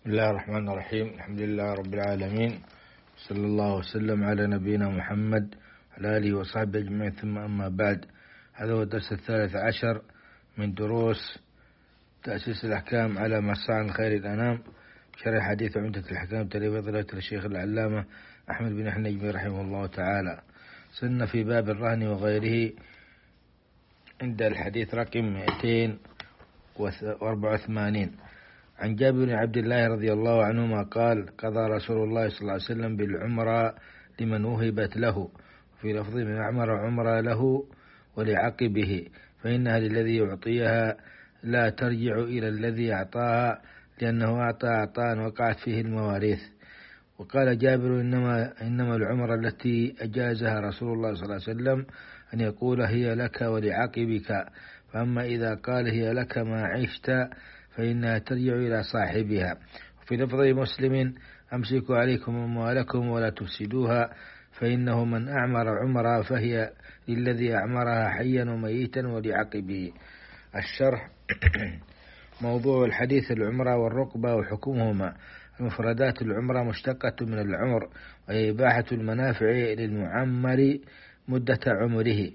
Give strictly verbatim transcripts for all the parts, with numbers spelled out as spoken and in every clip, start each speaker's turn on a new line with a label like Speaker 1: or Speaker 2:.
Speaker 1: بسم الله الرحمن الرحيم. الحمد لله رب العالمين، صلى الله وسلم على نبينا محمد وعلى آله وصحبه أجمعين، ثم أما بعد. هذا هو الدرس الثالث عشر من دروس تأسيس الأحكام على مرصع الخير الأنام، شرح حديث عمدة الأحكام تأليف فضيلة الشيخ العلامة أحمد بن أحمد النجمي رحمه الله تعالى. صرنا في باب الرهن وغيره عند الحديث رقم مئتين وأربعة وثمانين. عن جابر بن عبد الله رضي الله عنهما قال: قضى رسول الله صلى الله عليه وسلم بالعمرة لمن وهبت له، وفي لفظ من أعمر عمرة له ولعقبه، فإنها للذي يعطيها لا ترجع إلى الذي أعطاها، لأنه أعطى عطاء وقعت فيه المواريث. وقال جابر: إنما, إنما العمرة التي أجازها رسول الله صلى الله عليه وسلم أن يقول هي لك ولعقبك، فأما إذا قال هي لك ما عشت فإنها ترجع إلى صاحبها. وفي لفظ مسلم: أمسكوا عليكم أموالكم ولا تفسدوها، فإنه من أعمر عمرا فهي للذي أعمرها حيا وميتا ولعقبه. الشرح. موضوع الحديث العمرة والرقبة وحكمهما. المفردات: العمرة مشتقة من العمر، وهي إباحة المنافع للمعمر مدة عمره.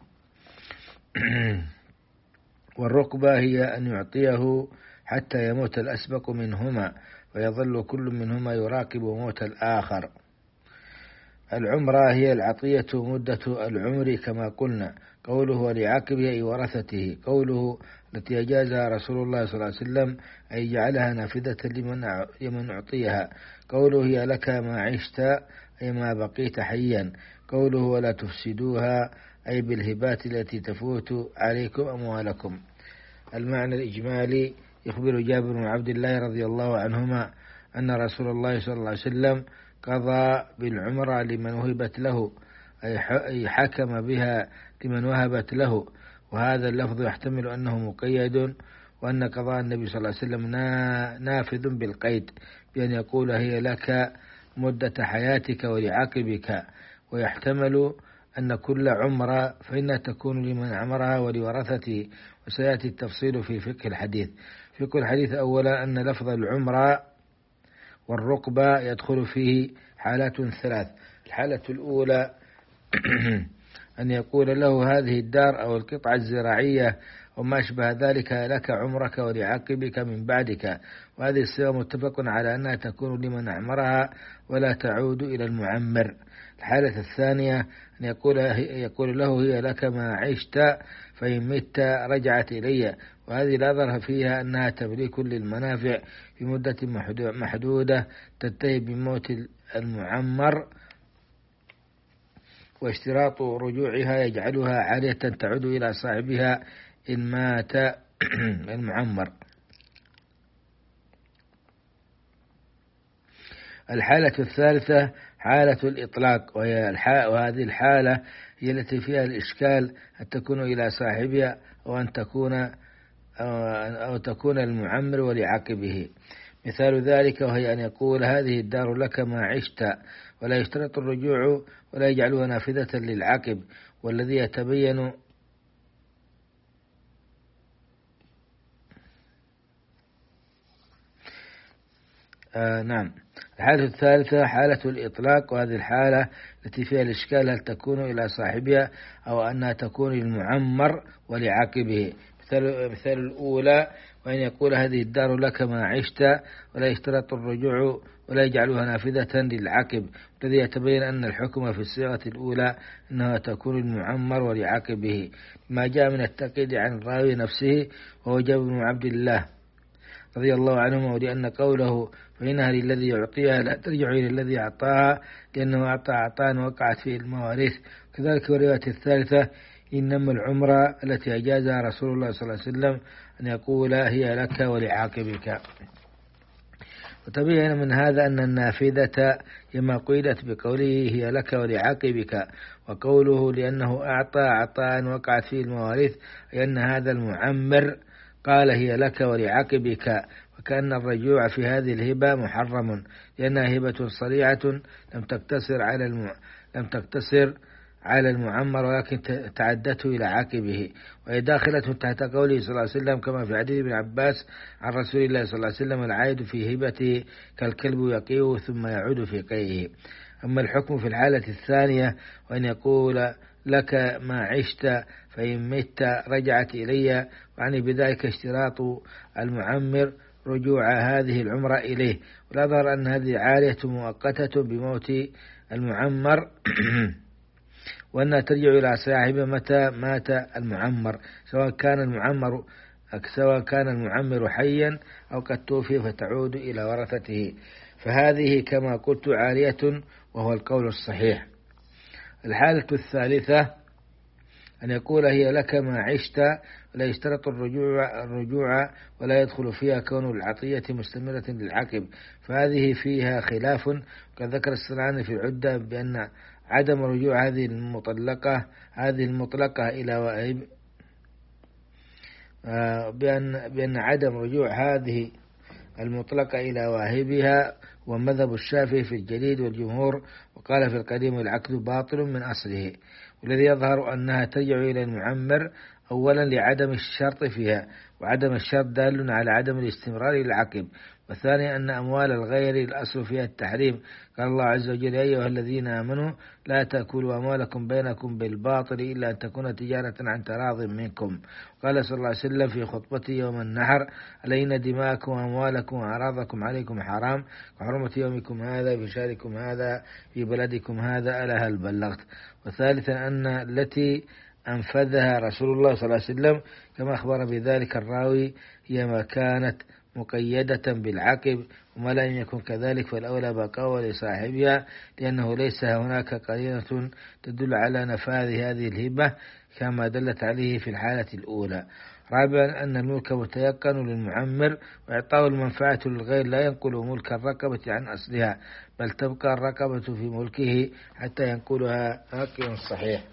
Speaker 1: والرقبة هي أن يعطيه حتى يموت الأسبق منهما، ويظل كل منهما يراقب موت الآخر. العمرة هي العطية مدة العمر كما قلنا. قوله ولعقبه أي ورثته. قوله التي أجازها رسول الله صلى الله عليه وسلم أي جعلها نافذة لمن لمن أعطيها. قوله هي لك ما عشت أي ما بقيت حيا. قوله ولا تفسدوها أي بالهبات التي تفوت عليكم أموالكم. المعنى الإجمالي: يخبر جابر بن عبد الله رضي الله عنهما أن رسول الله صلى الله عليه وسلم قضى بالعمرة لمن وهبت له، أي حكم بها لمن وهبت له. وهذا اللفظ يحتمل أنه مقيد، وأن قضاء النبي صلى الله عليه وسلم نافذ بالقيد، بأن يقول هي لك مدة حياتك ولعقبك. ويحتمل أن كل عمرة فإنها تكون لمن عمرها ولورثته، وسيأتي التفصيل في فقه الحديث. فقه الحديث: أولا أن لفظ العمرة والرقبة يدخل فيه حالات ثلاث. الحالة الأولى أن يقول له هذه الدار أو القطعة الزراعية وما أشبه ذلك لك عمرك ولعقبك من بعدك، وهذه الصيغة متفق على أنها تكون لمن أعمرها ولا تعود إلى المعمر. الحالة الثانية أن يقول, يقول له هي لك ما عشت، فإن مت رجعت إلي، وهذه لا ضرر فيها أنها تمليك للمنافع في مدة محدودة تنتهي بموت المعمر، واشتراط رجوعها يجعلها عالية تعود إلى صاحبها إن مات المعمر. الحالة الثالثة حالة الإطلاق، وهي وهذه الحالة هي التي فيها الإشكال أن تكون إلى صاحبها أو أن تكون أو تكون المعمر ولعقبه. مثال ذلك وهي أن يقول هذه الدار لك ما عشت، ولا يشترط الرجوع ولا يجعلها نافذة للعقب، والذي يتبين آه نعم. الحالة الثالثة حالة الإطلاق، وهذه الحالة التي فيها الإشكال هل تكون إلى صاحبها أو أنها تكون للمعمر ولعقبه. مثال, مثال الأولى وأن يقول هذه الدار لك ما عشت، ولا يشترط الرجوع ولا يجعلها نافذة للعقب، الذي يتبين أن الحكم في الصيغة الأولى أنها تكون للمعمر ولعقبه، ما جاء من التقييد عن الراوي نفسه وهو جابر بن عبد الله رضي الله عنهما، ولأن قوله فإنها للذي يعطيها لا ترجع إلى الذي أعطاها، لأنه أعطى عطاء وقعت فيه المواريث. كذلك الرواية الثالثة: إنما العمرة التي أجازها رسول الله صلى الله عليه وسلم أن يقول هي لك ولعاقبك. وتبين من هذا أن النافذة لما قيدت بقوله هي لك ولعاقبك، وقوله لأنه أعطى عطاء وقعت فيه المواريث، أي أن هذا المعمر قال هي لك ولعقبك، وكأن الرجوع في هذه الهبة محرم، لأنها هبة صريعة لم تقتصر على الم... لم تقتصر على المعمر ولكن تعدته إلى عاقبه، وهي داخلة تحت قوله صلى الله عليه وسلم كما في حديث ابن عباس عن رسول الله صلى الله عليه وسلم: العائد في هبته كالكلب يقيه ثم يعود في قيه. أما الحكم في الحالة الثانية وأن يقول لك ما عشت فإن مت رجعت إلي، وعني بذلك اشتراط المعمر رجوع هذه العمرة إليه، ولا ظهر أن هذه عارية مؤقتة بموت المعمر وأنها ترجع إلى صاحبه متى مات المعمر، سواء كان المعمر سواء كان المعمر حيا أو قد توفي، فتعود إلى ورثته. فهذه كما قلت عارية، وهو القول الصحيح. الحالة الثالثة أن يقول هي لك ما عشت، ولا يشترط الرجوع, الرجوع ولا يدخل فيها كون العطية مستمرة للعقب، فهذه فيها خلاف. وقد ذكر الصنعاني في العدة بأن عدم رجوع هذه المطلقة هذه المطلقة إلى وائب بأن بأن عدم رجوع هذه المطلقة إلى واهبها ومذهب الشافعي في الجديد والجمهور، وقال في القديم العقد باطل من أصله. والذي يظهر أنها ترجع إلى المعمر أولا لعدم الشرط فيها، وعدم الشرط دال على عدم الاستمرار للعقب. والثاني أن أموال الغير الأصل فيها التحريم، قال الله عز وجل: يا أيها الذين آمنوا لا تأكلوا أموالكم بينكم بالباطل إلا أن تكون تجارة عن تراض منكم. قال صلى الله عليه وسلم في خطبته يوم النحر: ألين دماءكم وأموالكم وأعراضكم عليكم حرام كحرمة يومكم هذا في شهركم هذا في بلدكم هذا، ألا هل بلغت؟ وثالثا أن التي أنفذها رسول الله صلى الله عليه وسلم كما أخبر بذلك الراوي هي ما كانت مقيدة بالعقب، وما لم يكن كذلك فالأولى بقاء لصاحبها، لأنه ليس هناك قرينة تدل على نفاذ هذه الهبة كما دلت عليه في الحالة الأولى. رابعا أن الملك متيقن للمعمر، وإعطاء المنفعة للغير لا ينقل ملك الرقبة عن أصلها، بل تبقى الرقبة في ملكه حتى ينقلها ناقل صحيح.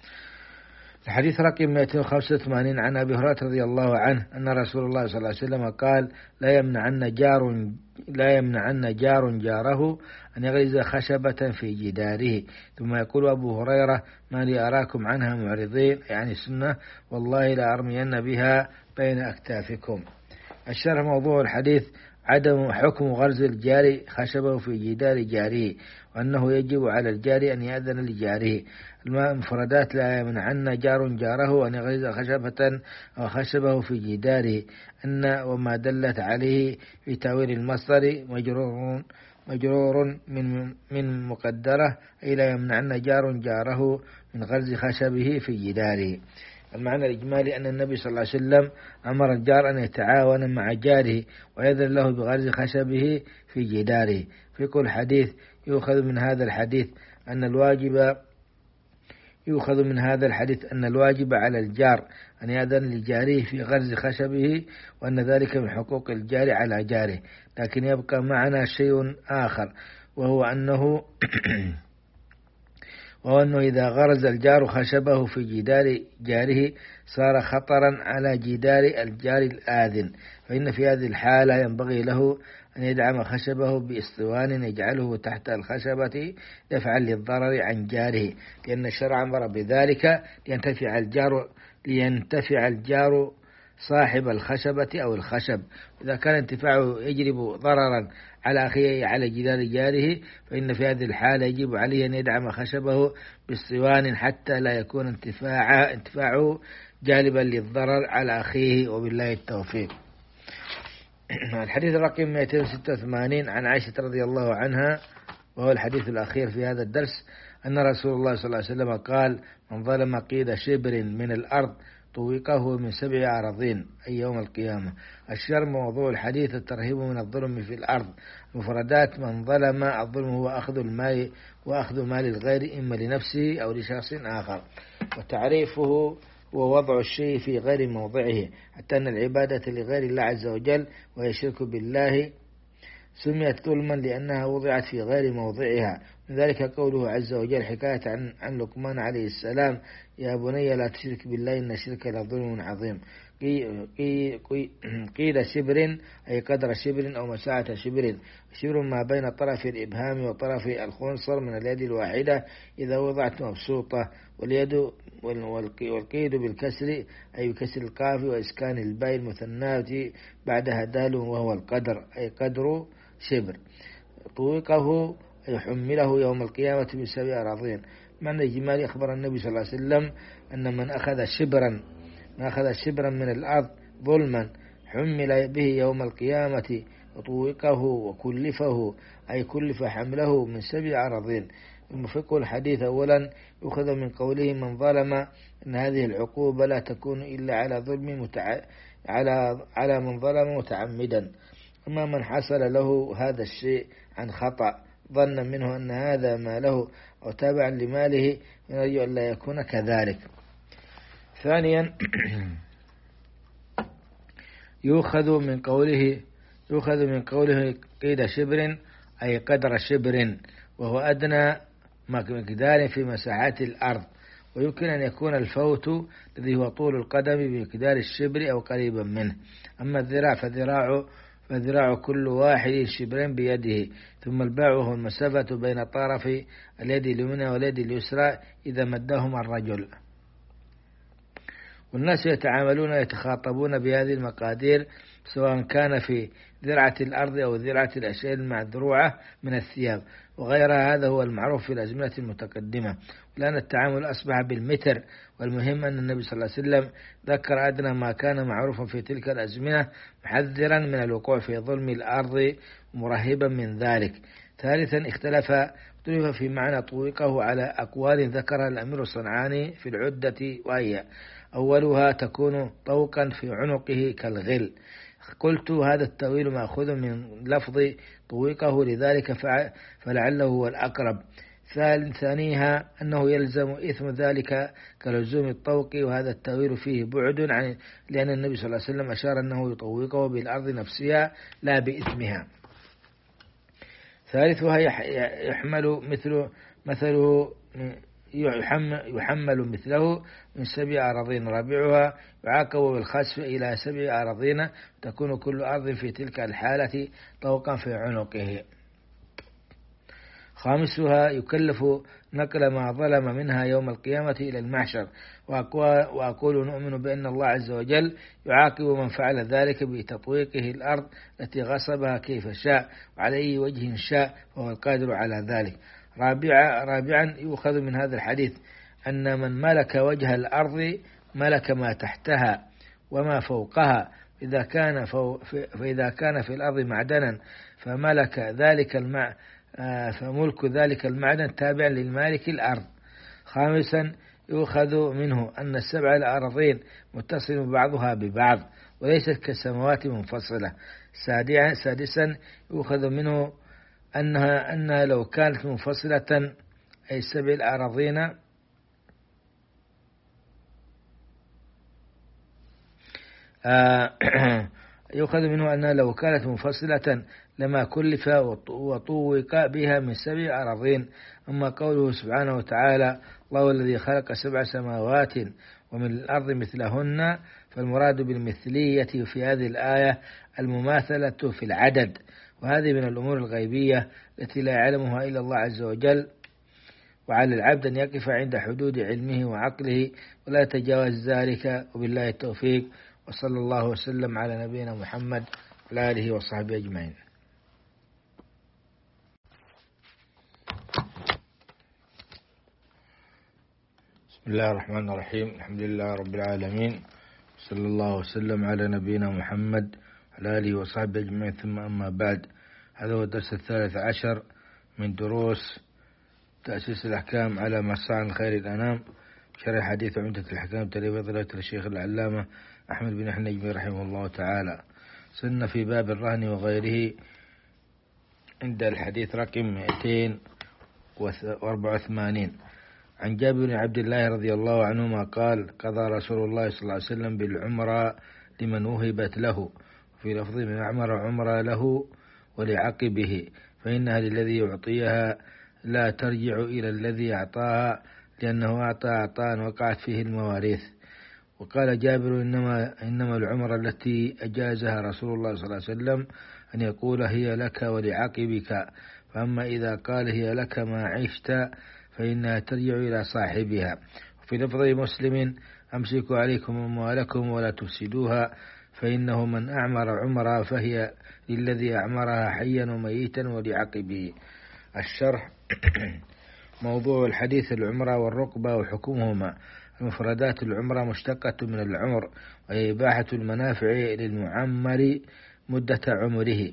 Speaker 1: الحديث رقم مئتين وخمسة وثمانين عن أبي هريرة رضي الله عنه أن رسول الله صلى الله عليه وسلم قال: لا يمنعن جار لا يمنعن جار جاره أن يغرز خشبة في جداره. ثم يقول أبو هريرة: ما لي أراكم عنها معرضين، يعني السنة، والله لا أرمين بها بين أكتافكم. الشرح موضوع الحديث عدم حكم غرز الجار خشبه في جدار جاره، وأنه يجب على الجار أن يأذن لجاره. المفردات: لا يمنعن جار جاره أن يغرز خشبة أو خشبه في جداره، أن وما دلت عليه في تأويل المصدر مجرور مجرور من من مقدرة، أي لا يمنعن جار جاره من غرز خشبه في جداره. المعنى الإجمالي أن النبي صلى الله عليه وسلم أمر الجار أن يتعاون مع جاره ويأذن له بغرز خشبه في جداره. في كل حديث يؤخذ من هذا الحديث أن الواجب يؤخذ من هذا الحديث أن الواجب على الجار أن يأذن لجاره في غرز خشبه، وأن ذلك من حقوق الجار على جاره. لكن يبقى معنا شيء آخر، وهو أنه وأنه إذا غرز الجار خشبه في جدار جاره صار خطرا على جدار الجار الآذن، فإن في هذه الحالة ينبغي له أن يدعم خشبه بإسطوان يجعله تحت الخشبة دفعا للضرر عن جاره، لأن الشرع أمر بذلك لينتفع الجار لينتفع الجار صاحب الخشبة أو الخشب. إذا كان انتفاعه يجلب ضررا على أخيه على جدار جاره، فإن في هذه الحالة يجب عليه أن يدعم خشبه بالصوان حتى لا يكون انتفاعه, انتفاعه جالبا للضرر على أخيه، وبالله التوفيق. الحديث الرقم مئتين وستة وثمانين عن عائشة رضي الله عنها، وهو الحديث الأخير في هذا الدرس، أن رسول الله صلى الله عليه وسلم قال: من ظلم قيد شبر من الأرض طوقه من سبع أراضين، أي يوم القيامة. الشر موضوع الحديث الترهيب من الظلم في الأرض. مفردات: من ظلم، الظلم هو أخذ المال وأخذ مال الغير إما لنفسه أو لشخص آخر. وتعريفه هو وضع الشيء في غير موضعه، حتى أن العبادة لغير الله عز وجل وهي الشرك بالله سميت ظلما لأنها وضعت في غير موضعها. من ذلك قوله عز وجل حكاية عن, عن لقمان عليه السلام: يا بني لا تشرك بالله إن الشرك لظلم عظيم. قيل شبر أي قدر شبر أو مساعة شبر، شبر ما بين طرف الإبهام وطرف الخنصر من اليد الواحدة إذا وضعت مبسوطة، واليد والقيد بالكسر أي بكسر القاف وإسكان الباء المثناة بعدها دال وهو القدر أي قدر شبر. طوقه أي حمله يوم القيامة بسبع أراضين. معنى الجمال أخبر النبي صلى الله عليه وسلم أن من أخذ شبرا من أخذ شبرا من الأرض ظلما حمل به يوم القيامة وطوقه وكلفه أي كلف حمله من سبع أراضين. المفقه الحديث أولا يؤخذ من قوله من ظلم أن هذه العقوبة لا تكون إلا على ظلم متع... على على من ظلم متعمدا. أما من حصل له هذا الشيء عن خطأ ظن منه أن هذا ما له أو تابعا لماله يرجو أن لا يكون كذلك. ثانيا يؤخذ من قوله يؤخذ من قوله قيد شبر أي قدر شبر، وهو أدنى مقدار في مساحات الأرض، ويمكن أن يكون الفوت الذي هو طول القدم بمقدار الشبر أو قريبا منه. أما الذراع فذراع فذراع كل واحد شبرين بيده، ثم الباع وهو المسافة بين طرف اليد اليمنى واليد اليسرى إذا مدهما الرجل. والناس يتعاملون يتخاطبون بهذه المقادير سواء كان في ذرعة الأرض أو ذرعة الأشياء المذروعة من الثياب وغيرها. هذا هو المعروف في الأزمنة المتقدمة، لأن التعامل أصبح بالمتر. والمهم أن النبي صلى الله عليه وسلم ذكر أدنى ما كان معروفا في تلك الأزمنة محذرا من الوقوع في ظلم الأرض مرهبا من ذلك. ثالثا اختلف اختلف في معنى طوقه على أقوال ذكرها الأمير الصنعاني في العدة، وهي أولها تكون طوقا في عنقه كالغل. قلت هذا التأويل مأخوذ من لفظ طوقه لذلك فلعله هو الأقرب. ثانيها أنه يلزم إثم ذلك كلزوم الطوق، وهذا التأويل فيه بعد عن لأن النبي صلى الله عليه وسلم أشار أنه يطوقه بالأرض نفسها لا بإثمها. ثالثها يحمل مثل مثله يحمل مثله من سبع أراضين. رابعها يعاقب بالخسف إلى سبع أراضين، تكون كل أرض في تلك الحالة طوقا في عنقه. خامسها يكلف نقل ما ظلم منها يوم القيامة إلى المحشر. وأقول نؤمن بأن الله عز وجل يعاقب من فعل ذلك بتطويقه الأرض التي غصبها كيف شاء وعلى أي وجه شاء، وهو القادر على ذلك. رابعا, رابعا يؤخذ من هذا الحديث أن من ملك وجه الأرض ملك ما تحتها وما فوقها. إذا كان فإذا كان في الأرض معدنا فملك ذلك المع فملك ذلك المعدن تابع للمالك الأرض. خامسا يؤخذ منه أن السبع الأراضين متصل بعضها ببعض وليست كالسماوات منفصلة. سادسا يؤخذ منه أنها أنها لو كانت منفصلة أي السبع الأراضين يؤخذ منه أنها لو كانت منفصلة لما كلف وطوق بها من سبع أراضين. أما قوله سبحانه وتعالى الله الذي خلق سبع سماوات ومن الأرض مثلهن، فالمراد بالمثلية في هذه الآية المماثلة في العدد، وهذه من الأمور الغيبية التي لا يعلمها إلا الله عز وجل، وعلى العبد أن يقف عند حدود علمه وعقله ولا يتجاوز ذلك. وبالله التوفيق، وصلى الله وسلم على نبينا محمد وعلى آله وصحبه أجمعين. بسم الله الرحمن الرحيم. الحمد لله رب العالمين، صلى الله وسلم على نبينا محمد وعلى آله وصحبه أجمعين. ثم أما بعد، هذا هو الدرس الثالث عشر من دروس تأسيس الأحكام على مرصع خير الأنام، شرح حديث عمدة الأحكام تلي فضيلة الشيخ العلامة أحمد بن أحمد النجمي رحمه الله تعالى. سن في باب الرهن وغيره عند الحديث رقم مئتين وأربعة وثمانين عن جابر بن عبد الله رضي الله عنهما قال قضى رسول الله صلى الله عليه وسلم بالعمرة لمن وهبت له، في لفظ من عمر عمرة له ولعقبه، فإنها للذي يعطيها لا ترجع إلى الذي أعطاها لأنه أعطى عطاء وقعت فيه المواريث. وقال جابر إنما, إنما العمرة التي أجازها رسول الله صلى الله عليه وسلم أن يقول هي لك ولعقبك، فأما إذا قال هي لك ما عشت فإنها ترجع إلى صاحبها. وفي لفظ مسلم أمسكوا عليكم أموالكم ولا تفسدوها، فإنه من أعمر عمرها فهي للذي أعمرها حيا وميتا ولعقبه. الشرح. موضوع الحديث العمرة والرقبة وحكمهما. مفردات العمرة مشتقة من العمر، وهي إباحة المنافع للمعمر مدة عمره.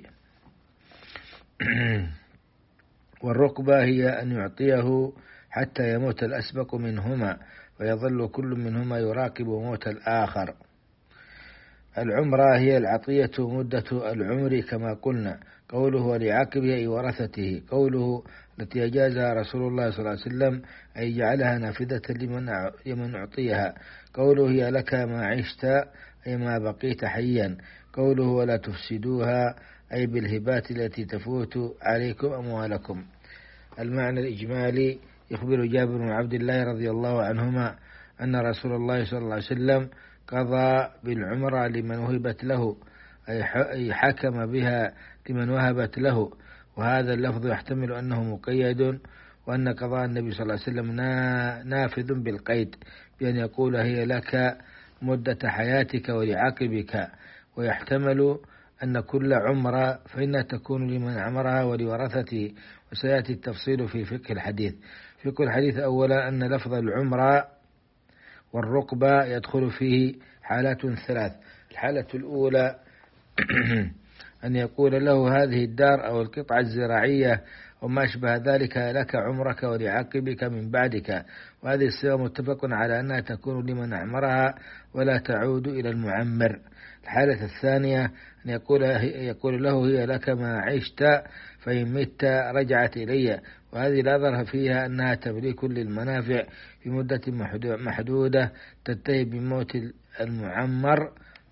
Speaker 1: والرقبة هي أن يعطيه حتى يموت الأسبق منهما، ويظل كل منهما يراقب موت الآخر. العمرة هي العطية مدة العمر كما قلنا. قوله ولعقبه أي ورثته. قوله التي أجازها رسول الله صلى الله عليه وسلم أي جعلها نافذة لمن أعطيها. قوله هي لك ما عشت أي ما بقيت حيا. قوله ولا تفسدوها أي بالهبات التي تفوت عليكم أموالكم. المعنى الإجمالي. يخبر جابر بن عبد الله رضي الله عنهما أن رسول الله صلى الله عليه وسلم قضى بالعمرة لمن وهبت له، أي حكم بها لمن وهبت له. وهذا اللفظ يحتمل أنه مقيد، وأن قضاء النبي صلى الله عليه وسلم نافذ بالقيد، بأن يقول هي لك مدة حياتك ولعقبك. ويحتمل أن كل عمرة فإنها تكون لمن عمرها ولورثته، وسيأتي التفصيل في فقه الحديث. فقه الحديث أولا أن لفظ العمرة والرقبة يدخل فيه حالات ثلاث. الحالة الأولى أن يقول له هذه الدار أو القطعة الزراعية وما أشبه ذلك لك عمرك ولعقبك من بعدك، وهذه الصيغة متفق على أنها تكون لمن أعمرها ولا تعود إلى المعمر. الحالة الثانية أن يقول, يقول له هي لك ما عشت فإن مت رجعت إلي، وهذه لا ضرر فيها أنها تمليك للمنافع في مدة محدودة تنتهي بموت المعمر،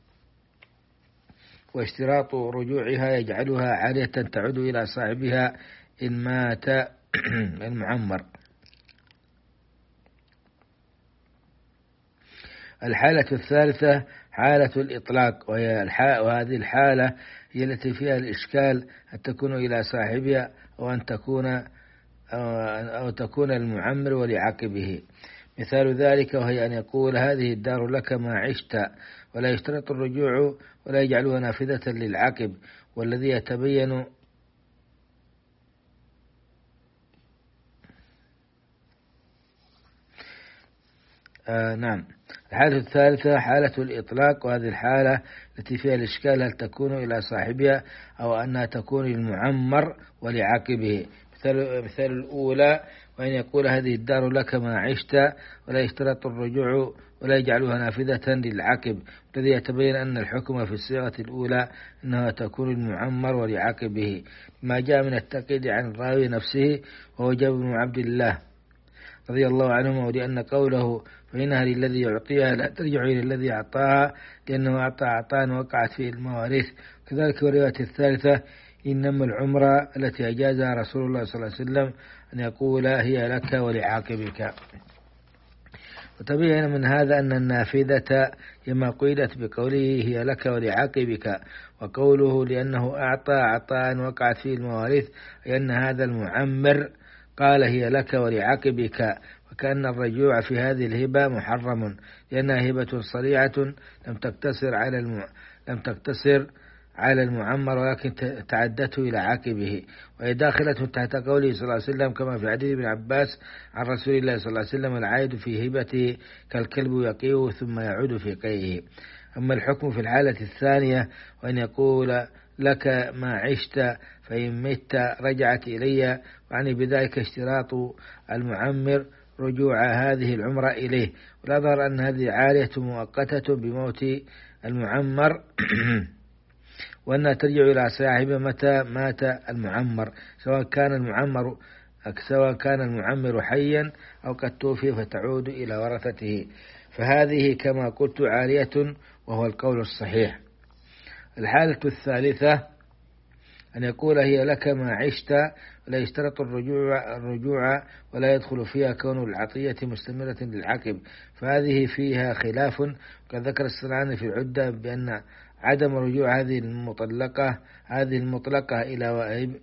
Speaker 1: واشتراط رجوعها يجعلها عالية تعود إلى صاحبها إن مات المعمر. الحالة الثالثة حالة الإطلاق، وهي وهذه الحالة هي التي فيها الإشكال أن تكون إلى صاحبها أو أن تكون أو تكون المعمر ولعقبه. مثال ذلك وهي أن يقول هذه الدار لك ما عشت، ولا يشترط الرجوع ولا يجعلها نافذة للعقب، والذي يتبين آه نعم. الحالة الثالثة حالة الإطلاق، وهذه الحالة التي فيها الإشكال هل تكون إلى صاحبها أو أنها تكون للمعمر ولعقبه. مثال, مثال الأولى وأن يقول هذه الدار لك ما عشت ولا يشترط الرجوع ولا يجعلها نافذة للعقب، الذي يتبين أن الحكم في الصيغة الأولى أنها تكون للمعمر ولعقبه، ما جاء من التقييد عن الراوي نفسه وهو جابر بن عبد الله رضي الله عنهما، ولأن قوله فإنها للذي يعطيها لا ترجع إلى الذي أعطاها لأنه أعطى عطاء وقعت فيه المواريث. كذلك الرواية الثالثة إنما العمرة التي أجازها رسول الله صلى الله عليه وسلم أن يقول هي لك ولعاقبك. وتبين من هذا أن النافذة كما قيلت بقوله هي لك ولعاقبك، وقوله لأنه أعطى عطاء وقعت فيه المواريث، أي أن هذا المعمر قال هي لك ولعاقبك، وكأن الرجوع في هذه الهبة محرم، لأنها هبة صريعة لم تقتصر على الم... لم تقتصر على المعمر ولكن تعدته إلى عاقبه، وهي داخلة تحت قوله صلى الله عليه وسلم كما في حديث ابن عباس عن رسول الله صلى الله عليه وسلم العائد في هبته كالكلب يقيه ثم يعود في قيه. أما الحكم في الحالة الثانية وأن يقول لك ما عشت فإن مت رجعت إلي، وعني بذلك اشتراط المعمر رجوع هذه العمرة إليه، ولا ضر أن هذه عالية مؤقتة بموت المعمر وأنها ترجع إلى صاحبه متى مات المعمر، سواء كان المعمر سواء كان المعمر حيا أو قد توفي فتعود إلى ورثته، فهذه كما قلت عالية وهو القول الصحيح. الحالة الثالثة أن يقول هي لك ما عشت، ولا يشترط الرجوع, الرجوع ولا يدخل فيها كون العطية مستمرة للعقب، فهذه فيها خلاف. وقد ذكر الصنعاني في العدة بأن عدم رجوع هذه المطلقة هذه المطلقة إلى وائب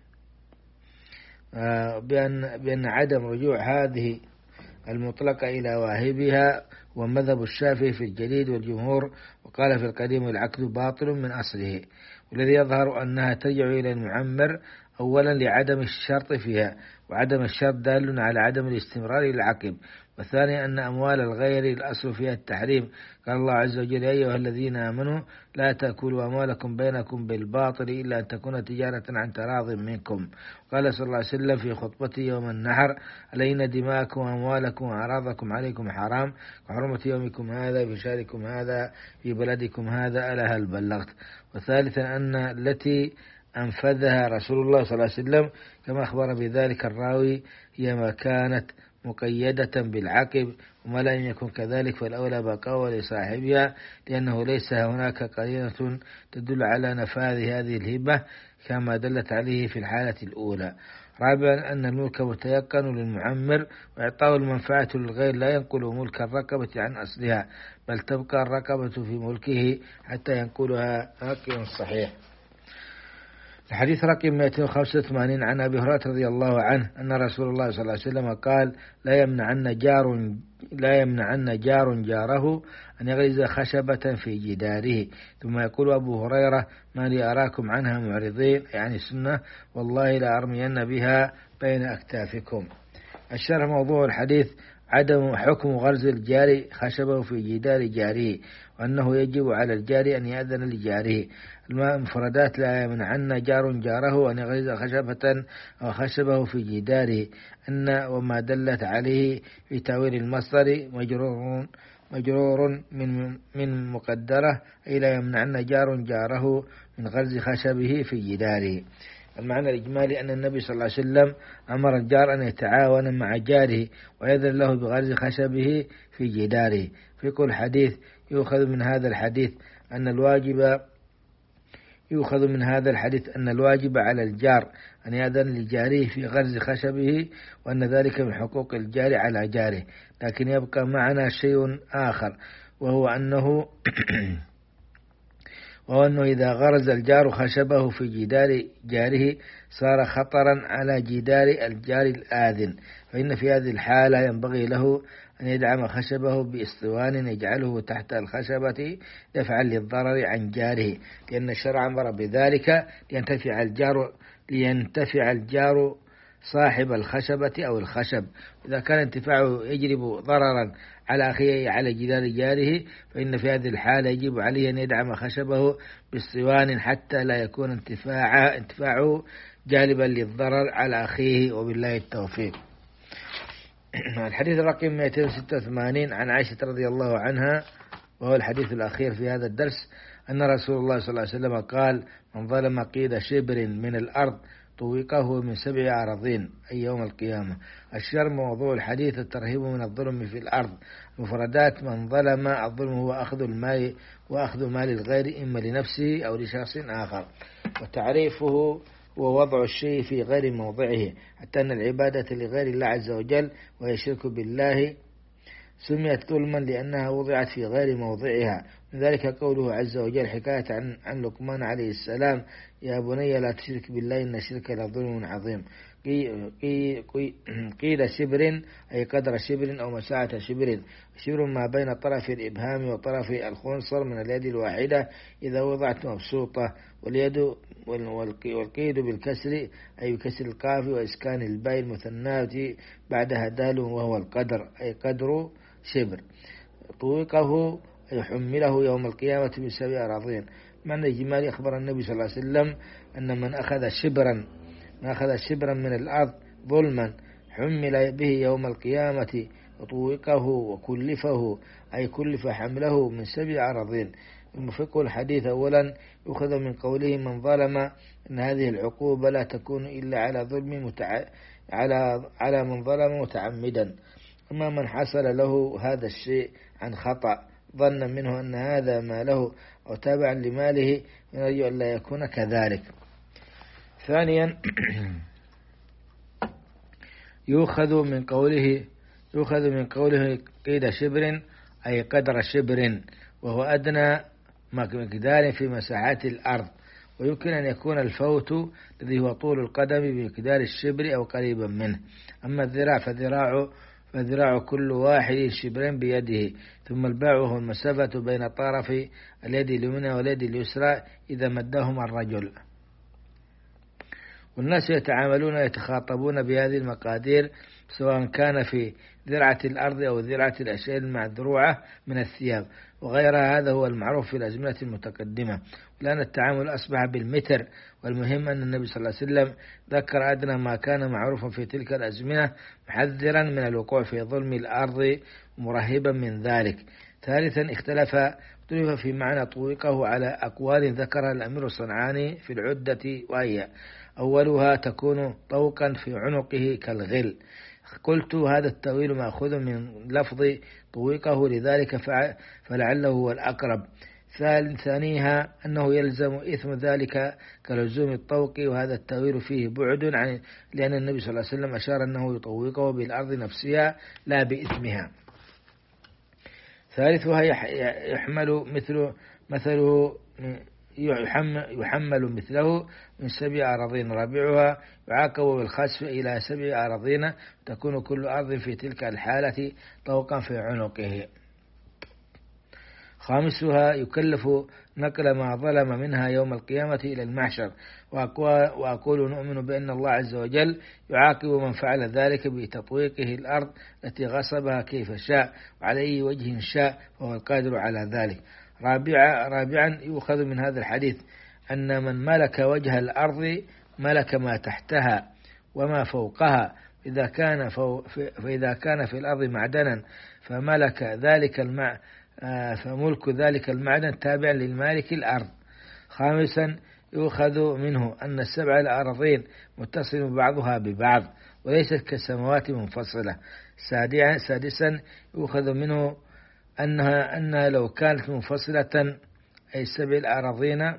Speaker 1: بأن بأن عدم رجوع هذه المطلقة إلى واهبها ومذهب الشافعي في الجديد والجمهور، وقال في القديم العقد باطل من أصله. والذي يظهر أنها ترجع إلى المعمر أولا لعدم الشرط فيها، وعدم الشرط دال على عدم الاستمرار للعقب. والثاني أن أموال الغير الأصل فيها التحريم، قال الله عز وجل يا أيها الذين آمنوا لا تأكلوا أموالكم بينكم بالباطل إلا أن تكون تجارة عن تراض منكم. قال صلى الله عليه وسلم في خطبته يوم النحر علينا دماءكم وأموالكم وأعراضكم عليكم حرام وحرمة يومكم هذا في شهركم هذا في بلدكم هذا، ألا هل بلغت؟ وثالثا أن التي أنفذها رسول الله صلى الله عليه وسلم كما أخبر بذلك الراوي هي ما كانت مقيدة بالعقب، وما لم يكن كذلك فالأولى بقاء لصاحبها، لأنه ليس هناك قرينة تدل على نفاذ هذه الهبة كما دلت عليه في الحالة الأولى. رابعا أن الملك متيقن للمعمر، وإعطاء المنفعة للغير لا ينقل ملك الرقبة عن أصلها، بل تبقى الرقبة في ملكه حتى ينقلها ناقل صحيح. الحديث رقم مئتين وخمسة وثمانين عن أبي هريرة رضي الله عنه أن رسول الله صلى الله عليه وسلم قال لا يمنعن جار لا يمنعن جار جاره أن يغرز خشبة في جداره. ثم يقول أبو هريرة ما لي أراكم عنها معرضين، يعني سنة والله لا أرمين بها بين أكتافكم. الشرح موضوع الحديث عدم حكم غرز الجار خشبه في جدار جاره، وأنه يجب على الجار أن يأذن لجاره. المفردات لا يمنعن جار جاره أن يغرز خشبة أو خشبه في جداره، أن وما دلت عليه في تأويل المصدر مجرور مجرور من من مقدرة أي لا يمنعن جار جاره من غرز خشبه في جداره. المعنى الإجمالي أن النبي صلى الله عليه وسلم أمر الجار أن يتعاون مع جاره ويأذن له بغرز خشبه في جداره. في كل حديث يؤخذ من هذا الحديث أن الواجب يؤخذ من هذا الحديث أن الواجب على الجار أن يأذن لجاره في غرز خشبه، وأن ذلك من حقوق الجار على جاره. لكن يبقى معنا شيء آخر، وهو أنه وهو أنه إذا غرز الجار خشبه في جدار جاره صار خطرا على جدار الجار الآذن، فإن في هذه الحالة ينبغي له أن يدعم خشبه بإسطوان يجعله تحت الخشبة دفعا للضرر عن جاره، لأن الشرع أمر بذلك لينتفع الجار لينتفع الجار صاحب الخشبة أو الخشب. إذا كان انتفاعه يجلب ضررا على أخيه على جدار جاره فإن في هذه الحالة يجب عليه أن يدعم خشبه بالصوان حتى لا يكون انتفاعه, انتفاعه جالبا للضرر على أخيه، وبالله التوفيق. الحديث الرقم مئتين وستة وثمانين عن عائشة رضي الله عنها، وهو الحديث الأخير في هذا الدرس، أن رسول الله صلى الله عليه وسلم قال من ظلم قيد شبر من الأرض طوقه من سبع أراضين أي يوم القيامة. الشر موضوع الحديث الترهيب من الظلم في الأرض. مفردات من ظلم الظلم هو أخذ المال وأخذ مال الغير إما لنفسه أو لشخص آخر، وتعريفه هو وضع الشيء في غير موضعه، حتى أن العبادة لغير الله عز وجل وهي الشرك بالله سميت ظلما لأنها وضعت في غير موضعها. من ذلك قوله عز وجل حكاية عن, عن لقمان عليه السلام يا بني لا تشرك بالله إن الشرك لظلم عظيم. قيل شبر أي قدر شبر أو مساعة شبر. شبر ما بين طرف الإبهام وطرف الخنصر من اليد الواحدة إذا وضعت مبسوطة، واليد والقيد بالكسر أي بكسر القاف وإسكان الباء المثناة بعدها دال وهو القدر أي قدر شبر. طوقه أي حمله يوم القيامة بسبع أراضين. معنى الجمال أخبر النبي صلى الله عليه وسلم أن من أخذ شبرا من أخذ شبرا من الأرض ظلما حمل به يوم القيامة وطوقه وكلفه أي كلف حمله من سبع أراضين. المفقه الحديث أولا يؤخذ من قوله من ظلم أن هذه العقوبة لا تكون إلا على ظلم متع... على على من ظلم متعمدا. أما من حصل له هذا الشيء عن خطأ ظنا منه أن هذا ما له أو تابعا لماله يرجو أن لا يكون كذلك. ثانيا يؤخذ من قوله يؤخذ من قوله قيد شبر أي قدر شبر، وهو أدنى مقدار في مساحات الأرض، ويمكن أن يكون الفوت الذي هو طول القدم بمقدار الشبر أو قريبا منه. أما الذراع فذراع فذراع كل واحد شبرين بيده، ثم الباع وهو المسافة بين طرف اليد اليمنى واليد اليسرى إذا مدهما الرجل. والناس يتعاملون يتخاطبون بهذه المقادير سواء كان في ذرعة الأرض أو ذرعة الأشياء المذروعة من الثياب وغيرها. هذا هو المعروف في الأزمنة المتقدمة، والآن التعامل أصبح بالمتر. والمهم أن النبي صلى الله عليه وسلم ذكر أدنى ما كان معروفا في تلك الأزمنة، محذرا من الوقوع في ظلم الأرض ومرهبا من ذلك. ثالثا اختلف اختلف في معنى طويقه على أقوال ذكرها الأمير الصنعاني في العدة، وهي: أولها تكون طوقا في عنقه كالغل. قلت هذا التأويل مأخوذ من لفظ طويقه لذلك فلعله هو الأقرب. ثانيها أنه يلزم إثم ذلك كلزوم الطوق، وهذا التأويل فيه بعد عن لأن النبي صلى الله عليه وسلم أشار أنه يطوقه بالأرض نفسها لا بإثمها. ثالثها يحمل مثل مثله يحمل مثله من سبع أراضين. رابعها يعاقب بالخسف إلى سبع أراضين، تكون كل أرض في تلك الحالة طوقا في عنقه. خامسها يكلف نقل ما ظلم منها يوم القيامة إلى المحشر. وأقول نؤمن بأن الله عز وجل يعاقب من فعل ذلك بتطويقه الأرض التي غصبها كيف شاء وعلى أي وجه شاء، وهو القادر على ذلك. رابعا رابعا يؤخذ من هذا الحديث أن من ملك وجه الأرض ملك ما تحتها وما فوقها. إذا كان فإذا كان في الأرض معدنا فملك ذلك المع فملك ذلك المعدن تابع للمالك الأرض. خامسا يؤخذ منه أن السبع الأراضين متصل بعضها ببعض وليست كالسماوات منفصلة. سادسا يؤخذ منه أنها أنها لو كانت منفصلة أي السبع الأراضين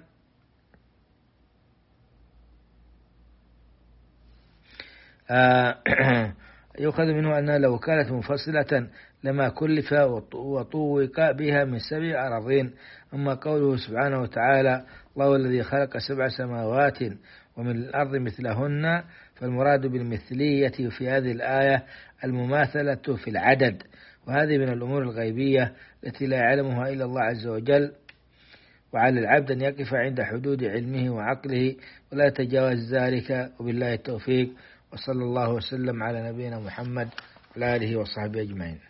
Speaker 1: يؤخذ منه أنها لو كانت منفصلة لما كلف وطوق بها من سبع أراضين. أما قوله سبحانه وتعالى: الله الذي خلق سبع سماوات ومن الأرض مثلهن، فالمراد بالمثلية في هذه الآية المماثلة في العدد، وهذه من الأمور الغيبية التي لا يعلمها إلا الله عز وجل، وعلى العبد أن يقف عند حدود علمه وعقله ولا يتجاوز ذلك. وبالله التوفيق، وصلى الله وسلم على نبينا محمد وعلى آله وصحبه أجمعين.